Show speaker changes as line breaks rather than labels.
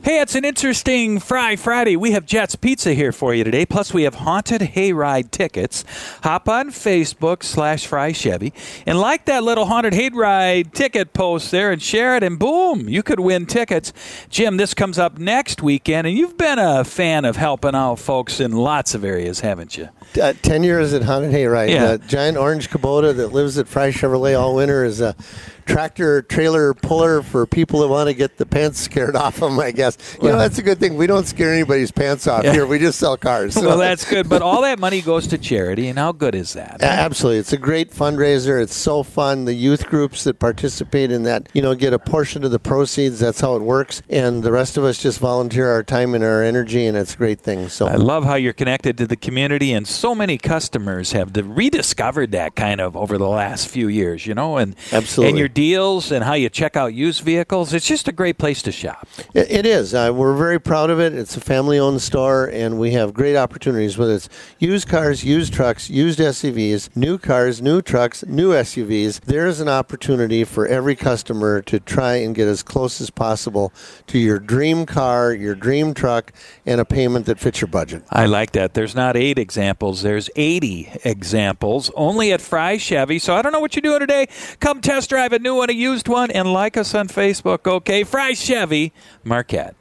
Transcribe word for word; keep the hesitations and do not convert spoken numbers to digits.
Hey, it's an interesting Fry Friday. We have Jets Pizza here for you today. Plus, we have Haunted Hayride tickets. Hop on Facebook slash Fry Chevy and like that little Haunted Hayride ticket post there and share it, and boom, you could win tickets. Jim, this comes up next weekend, and you've been a fan of helping out folks in lots of areas, haven't you?
Uh, Ten years at Haunted Hayride.
Yeah.
The giant orange Kubota that lives at Fry Chevrolet all winter is a tractor trailer puller for people that want to get the pants scared off them, I guess. You
Well,
know, that's a good thing. We don't scare anybody's pants off
Yeah.
here. We just sell cars. So.
Well, that's good, but all that money goes to charity, and how good is that?
A- Absolutely. It's a great fundraiser. It's so fun. The youth groups that participate in that, you know, get a portion of the proceeds. That's how it works. And the rest of us just volunteer our time and our energy, and it's a great thing. So
I love how you're connected to the community, and so many customers have rediscovered that kind of over the last few years, you know, and,
Absolutely.
and your deals and how you check out used vehicles. It's just a great place to shop.
It, it is. Uh, we're very proud of it. It's a family-owned store, and we have great opportunities, whether it's used cars, used trucks, used S U Vs, new cars, new trucks, new S U Vs. There's an opportunity for every customer to try and get as close as possible to your dream car, your dream truck, and a payment that fits your budget.
I like that. There's not eight examples. There's eighty examples, only at Fry Chevy. So I don't know what you're doing today. Come test drive a new one, a used one, and like us on Facebook, okay? Fry Chevy, Marquette.